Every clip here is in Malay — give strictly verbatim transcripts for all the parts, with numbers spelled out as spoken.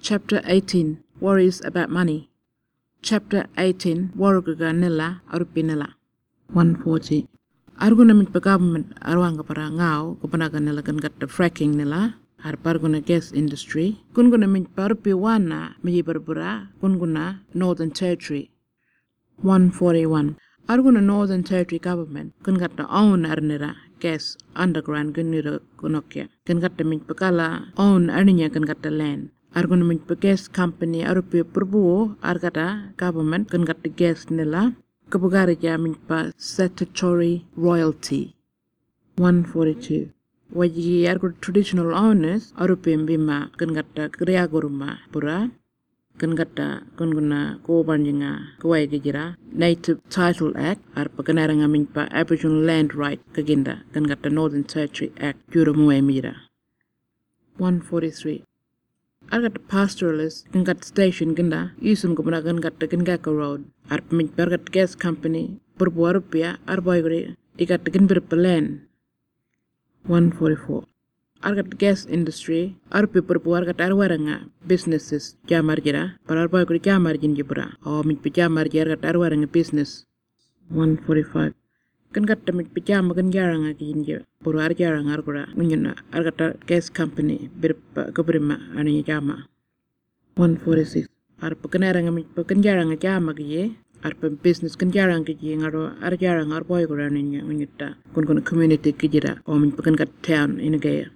Chapter eighteen. Worries about money. Chapter eighteen. Warugaga nila arupinila. one forty. Arguna mitpa government arwanga para ngao kupanaga nila kan gatta fracking nila har parguna gas industry. Kunguna mitpa arupi wana mijibarbura kunguna Northern Territory. one forty-one. Arguna Northern Territory government kun gatta own arnira gas underground gunira kunokya. Kan gatta mitpa kala own arninya kan gatta land. Arguna mitpa gas company arupi purbuo argata government kan gatta gas nila kabugarija mitpa statutory royalty. one forty-two. Waji argu traditional owners arupi bima kan gatta kriaguruma pura kan gatta kunguna kobanjinga kawai gijira Native Title Act arpa kanaranga mitpa Aboriginal Land Right kaginda kan gatta Northern Territory Act juramuai mira. one forty-three. Argat pastoralist kan gat station ganda isun kumana kan gat Gangaka Road arp mit bergat gas company perbuar rupiah arboy ikat kan berpelan. one forty-four. Argat gas industry arpi perbuar gat arwaranga businesses jamar jira par arboy guri jamar jin jibra o mit pijamar jira gat arwaranga business. one forty-five. Kan gat mit pijama kan jaranga jinja puru ar jarang argura ngunyana argata gas company birpa gobrima ani jama. one forty-six. Arpa kanaranga mit kan jaranga jama giye arpa business kan jarang giye ngaro ar jarang ar boy gura ninya ngunyata kun kun community kijira o mit kan gat town in gaya.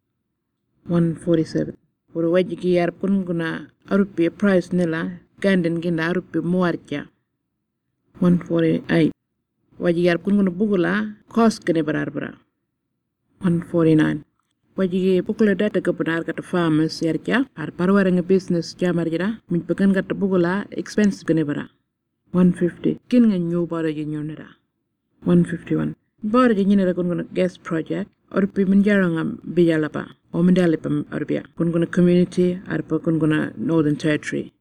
one forty-seven. Puru waji gi ar kun guna arupi price nila ganden ginda arupi muarja. one forty-eight. Wajiyar kun guna bugula cost kene berar-berar. one forty-nine. Wajigi bugula data kebenar kata farmers yarja ar parwaranga business jamar jira min pekan kata bugula expense kene berar. one fifty. Kin nga new bora jinyonera. one fifty-one. Bora jinyonera kun guna gas project orpi menjaranga bijalapa o mendalipam arbia kun guna community arpa kun guna Northern Territory.